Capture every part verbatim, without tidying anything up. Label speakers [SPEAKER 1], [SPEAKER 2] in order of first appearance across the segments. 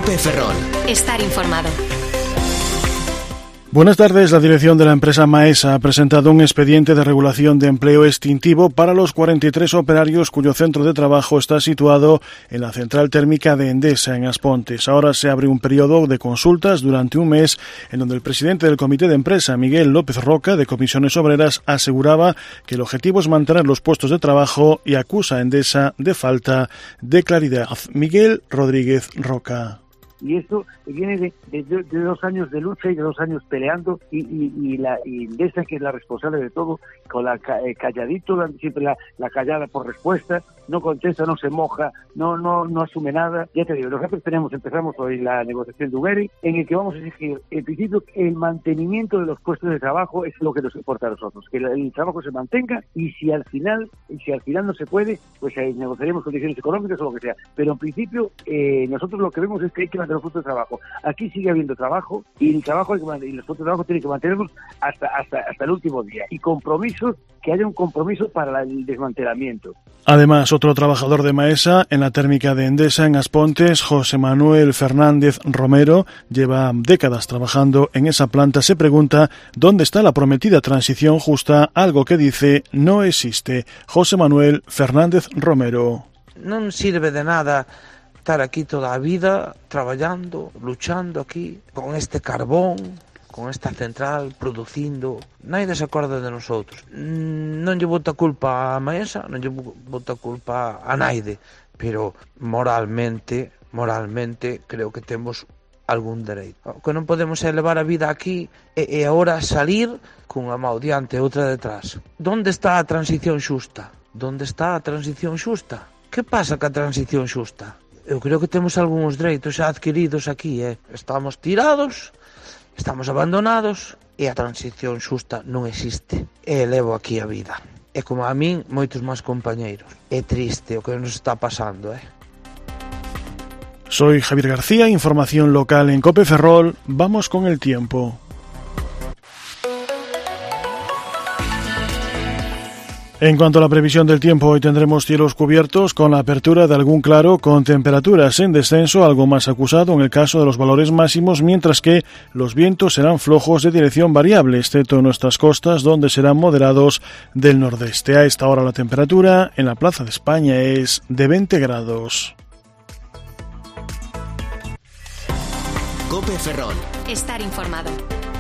[SPEAKER 1] COPE Ferrol.
[SPEAKER 2] Estar informado.
[SPEAKER 3] Buenas tardes. La dirección de la empresa Maesa ha presentado un expediente de regulación de empleo extintivo para los cuarenta y tres operarios cuyo centro de trabajo está situado en la central térmica de Endesa, en Aspontes. Ahora se abre un periodo de consultas durante un mes en donde el presidente del comité de empresa, Miguel López Roca, de Comisiones Obreras, aseguraba que el objetivo es mantener los puestos de trabajo y acusa a Endesa de falta de claridad. Miguel Rodríguez Roca.
[SPEAKER 4] Y esto viene de, de, de dos años de lucha y de dos años peleando y, y, y la y Endesa, que es la responsable de todo, con la eh, calladito, siempre la, la callada por respuesta, no contesta, no se moja, no no no asume nada. Ya te digo, nosotros tenemos, empezamos hoy la negociación de Uberi, en el que vamos a exigir, en principio, el mantenimiento de los puestos de trabajo es lo que nos importa a nosotros, que el, el trabajo se mantenga y si al final y si al final no se puede, pues eh, negociaremos condiciones económicas o lo que sea. Pero en principio, eh, nosotros lo que vemos es que hay que de los puestos de trabajo. Aquí sigue habiendo trabajo y el trabajo hay que, y los puestos de trabajo tienen que mantenerlos hasta hasta hasta el último día. Y compromisos, que haya un compromiso para el desmantelamiento.
[SPEAKER 3] Además, otro trabajador de Maesa en la térmica de Endesa, en Aspontes, José Manuel Fernández Romero, lleva décadas trabajando en esa planta. Se pregunta dónde está la prometida transición justa, algo que dice no existe. José Manuel Fernández Romero.
[SPEAKER 5] No sirve de nada estar aquí toda a vida, traballando, luchando aquí, con este carbón, con esta central, producindo. Naide se acorda de nosotros. Non lle bota culpa a Maesa, non lle bota culpa a Naide, pero moralmente, moralmente, creo que temos algún dereito. O que non podemos elevar a vida aquí e, e agora salir cunha mão diante e outra detrás. Donde está a transición xusta? Donde está a transición xusta? Que pasa ca transición xusta? Eu creo que temos algúns dereitos xa adquiridos aquí, eh? Estamos tirados, estamos abandonados e a transición xusta non existe. E levo aquí a vida. E como a min, moitos máis compañeiros. É triste o que nos está pasando, eh?
[SPEAKER 3] Soy Javier García, información local en COPE Ferrol. Vamos con el tiempo. En cuanto a la previsión del tiempo, hoy tendremos cielos cubiertos con la apertura de algún claro con temperaturas en descenso, algo más acusado en el caso de los valores máximos, mientras que los vientos serán flojos de dirección variable, excepto en nuestras costas, donde serán moderados del nordeste. A esta hora la temperatura en la Plaza de España es de veinte grados.
[SPEAKER 1] COPE Ferrol.
[SPEAKER 2] Estar informado.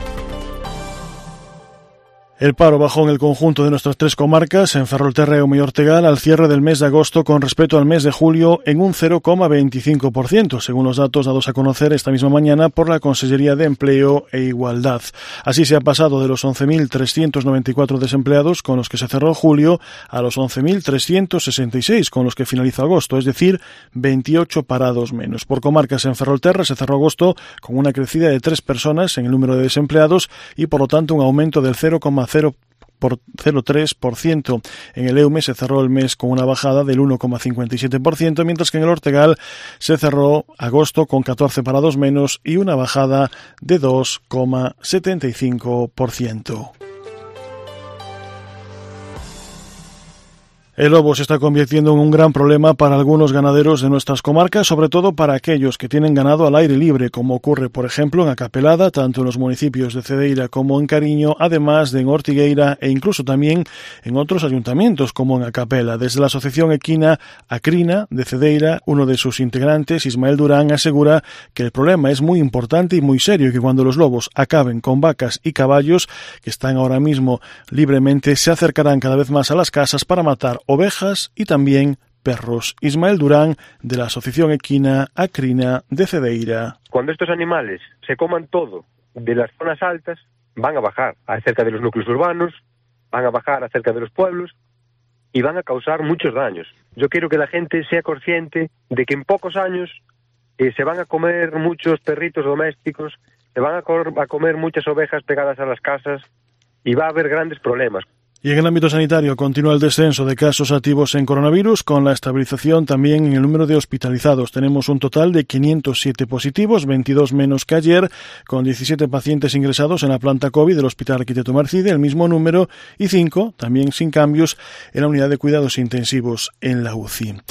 [SPEAKER 3] El paro bajó en el conjunto de nuestras tres comarcas, en Ferrolterra y Ortegal, al cierre del mes de agosto con respecto al mes de julio en un cero coma veinticinco por ciento, según los datos dados a conocer esta misma mañana por la Consellería de Empleo e Igualdad. Así se ha pasado de los once mil trescientos noventa y cuatro desempleados con los que se cerró julio a los once mil trescientos sesenta y seis con los que finalizó agosto, es decir, veintiocho parados menos. Por comarcas, en Ferrolterra se cerró agosto con una crecida de tres personas en el número de desempleados y, por lo tanto, un aumento del cero coma cero cero tres por ciento. En el Eume se cerró el mes con una bajada del uno coma cincuenta y siete por ciento, mientras que en el Ortegal se cerró agosto con catorce parados menos y una bajada de dos coma setenta y cinco por ciento. El lobo se está convirtiendo en un gran problema para algunos ganaderos de nuestras comarcas, sobre todo para aquellos que tienen ganado al aire libre, como ocurre, por ejemplo, en Acapelada, tanto en los municipios de Cedeira como en Cariño, además de en Ortigueira e incluso también en otros ayuntamientos, como en Acapela. Desde la Asociación Equina Acrina de Cedeira, uno de sus integrantes, Ismael Durán, asegura que el problema es muy importante y muy serio y que cuando los lobos acaben con vacas y caballos, que están ahora mismo libremente, se acercarán cada vez más a las casas para matar ovejas y también perros. Ismael Durán, de la Asociación Equina Acrina de Cedeira.
[SPEAKER 6] Cuando estos animales se coman todo de las zonas altas, van a bajar acerca de los núcleos urbanos, van a bajar acerca de los pueblos y van a causar muchos daños. Yo quiero que la gente sea consciente de que en pocos años eh, se van a comer muchos perritos domésticos, se van a, co- a comer muchas ovejas pegadas a las casas y va a haber grandes problemas.
[SPEAKER 3] Y en el ámbito sanitario continúa el descenso de casos activos en coronavirus, con la estabilización también en el número de hospitalizados. Tenemos un total de quinientos siete positivos, veintidós menos que ayer, con diecisiete pacientes ingresados en la planta COVID del Hospital Arquitecto Marcide, el mismo número, y cinco, también sin cambios, en la unidad de cuidados intensivos en la U C I.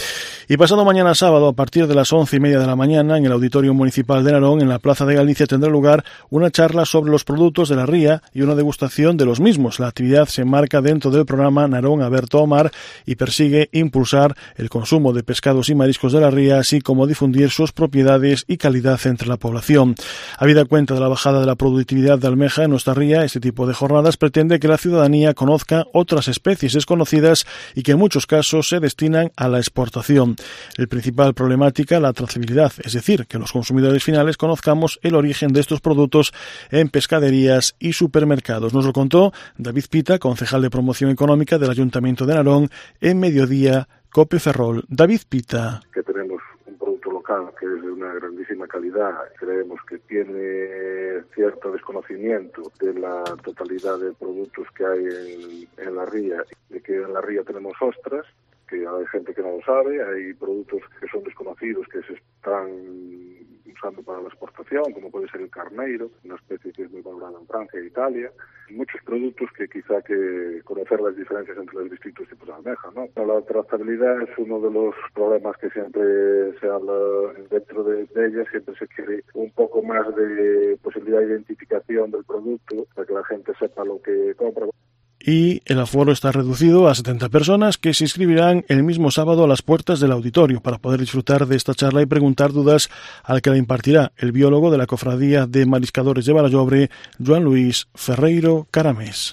[SPEAKER 3] Y pasado mañana sábado, a partir de las once y media de la mañana, en el Auditorio Municipal de Narón, en la Plaza de Galicia, tendrá lugar una charla sobre los productos de la ría y una degustación de los mismos. La actividad se enmarca dentro del programa Narón Aberto ao Mar y persigue impulsar el consumo de pescados y mariscos de la ría, así como difundir sus propiedades y calidad entre la población. Habida cuenta de la bajada de la productividad de almeja en nuestra ría, este tipo de jornadas pretende que la ciudadanía conozca otras especies desconocidas y que en muchos casos se destinan a la exportación. El principal problemática, la trazabilidad, es decir, que los consumidores finales conozcamos el origen de estos productos en pescaderías y supermercados. Nos lo contó David Pita, concejal de Promoción Económica del Ayuntamiento de Narón, en Mediodía Cope Ferrol. David Pita.
[SPEAKER 1] Que tenemos un producto local que es de una grandísima calidad. Creemos que tiene cierto desconocimiento de la totalidad de productos que hay en, en la ría, de que en la ría tenemos ostras, que hay gente que no lo sabe, hay productos que son desconocidos que se están usando para la exportación, como puede ser el carneiro, una especie que es muy valorada en Francia e Italia. Muchos productos que quizá que conocer las diferencias entre los distintos tipos de almeja, ¿no? La trazabilidad es uno de los problemas que siempre se habla dentro de, de ella, siempre se quiere un poco más de posibilidad de identificación del producto, para que la gente sepa lo que compra.
[SPEAKER 3] Y el aforo está reducido a setenta personas que se inscribirán el mismo sábado a las puertas del auditorio para poder disfrutar de esta charla y preguntar dudas al que la impartirá el biólogo de la Cofradía de Mariscadores de Barallobre, Joan Luis Ferreiro Caramés.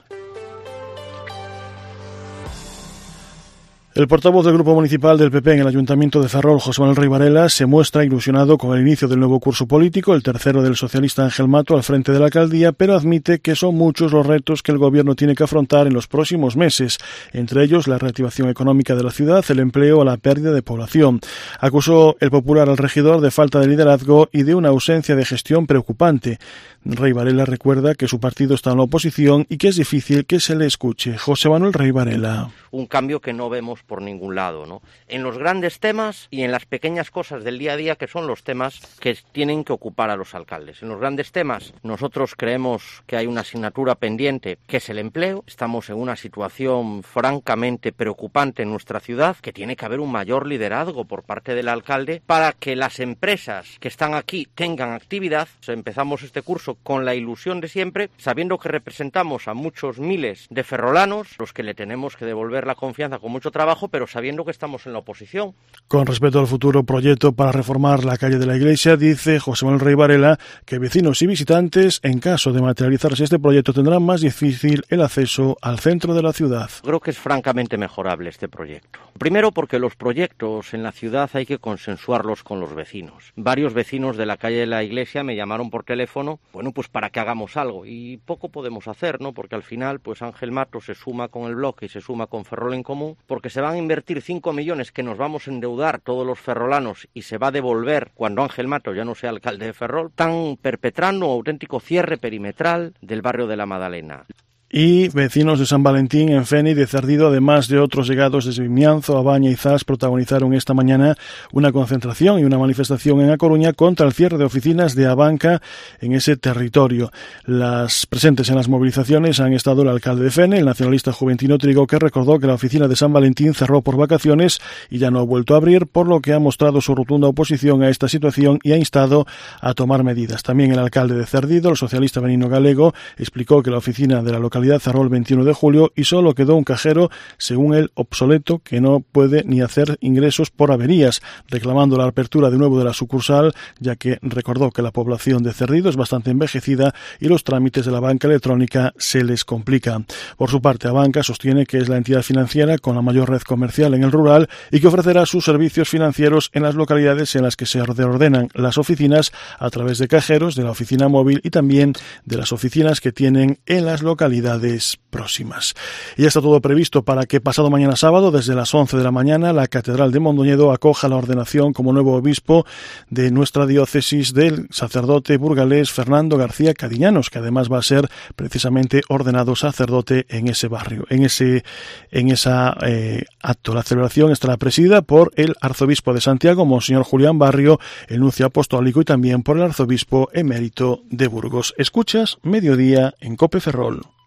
[SPEAKER 3] El portavoz del Grupo Municipal del P P en el Ayuntamiento de Ferrol, José Manuel Rey Varela, se muestra ilusionado con el inicio del nuevo curso político, el tercero del socialista Ángel Mato al frente de la alcaldía, pero admite que son muchos los retos que el gobierno tiene que afrontar en los próximos meses, entre ellos la reactivación económica de la ciudad, el empleo o la pérdida de población. Acusó el popular al regidor de falta de liderazgo y de una ausencia de gestión preocupante. Rey Varela recuerda que su partido está en la oposición y que es difícil que se le escuche. José Manuel Rey Varela.
[SPEAKER 7] Un cambio que no vemos por ningún lado, ¿no? En los grandes temas y en las pequeñas cosas del día a día, que son los temas que tienen que ocupar a los alcaldes. En los grandes temas nosotros creemos que hay una asignatura pendiente, que es el empleo. Estamos en una situación francamente preocupante en nuestra ciudad, que tiene que haber un mayor liderazgo por parte del alcalde para que las empresas que están aquí tengan actividad. Empezamos este curso con la ilusión de siempre, sabiendo que representamos a muchos miles de ferrolanos, los que le tenemos que devolver la confianza con mucho trabajo, pero sabiendo que estamos en la oposición.
[SPEAKER 3] Con respecto al futuro proyecto para reformar la calle de la Iglesia, dice José Manuel Rey Varela que vecinos y visitantes, en caso de materializarse este proyecto, tendrán más difícil el acceso al centro de la ciudad.
[SPEAKER 7] Creo que es francamente mejorable este proyecto. Primero porque los proyectos en la ciudad hay que consensuarlos con los vecinos. Varios vecinos de la calle de la Iglesia me llamaron por teléfono, bueno, pues para que hagamos algo, y poco podemos hacer, ¿no? Porque al final, pues Ángel Mato se suma con el bloque y se suma con Ferrol en Común, porque se van a invertir cinco millones que nos vamos a endeudar todos los ferrolanos y se va a devolver cuando Ángel Mato ya no sea alcalde de Ferrol. Están perpetrando un auténtico cierre perimetral del barrio de la Madalena.
[SPEAKER 3] Y vecinos de San Valentín, en Fene y de Cerdido, además de otros llegados desde Vimianzo, Abaña y Zas, protagonizaron esta mañana una concentración y una manifestación en A Coruña contra el cierre de oficinas de Abanca en ese territorio. Las presentes en las movilizaciones han estado el alcalde de Fene, el nacionalista Juventino Trigo, que recordó que la oficina de San Valentín cerró por vacaciones y ya no ha vuelto a abrir, por lo que ha mostrado su rotunda oposición a esta situación y ha instado a tomar medidas. También el alcalde de Cerdido, el socialista Benigno Galego, explicó que la oficina de la localidad cerró el veintiuno de julio y solo quedó un cajero, según él, obsoleto, que no puede ni hacer ingresos por averías, reclamando la apertura de nuevo de la sucursal, ya que recordó que la población de Cerdido es bastante envejecida y los trámites de la banca electrónica se les complican. Por su parte, Abanca sostiene que es la entidad financiera con la mayor red comercial en el rural y que ofrecerá sus servicios financieros en las localidades en las que se ordenan las oficinas a través de cajeros, de la oficina móvil y también de las oficinas que tienen en las localidades próximas. Y ya está todo previsto para que pasado mañana sábado, desde las once de la mañana, la Catedral de Mondoñedo acoja la ordenación como nuevo obispo de nuestra diócesis del sacerdote burgalés Fernando García Cadiñanos, que además va a ser precisamente ordenado sacerdote en ese barrio, en ese en esa eh, acto. La celebración estará presidida por el arzobispo de Santiago, Monseñor Julián Barrio, el nuncio apostólico, y también por el arzobispo emérito de Burgos. Escuchas Mediodía en Cope Ferrol.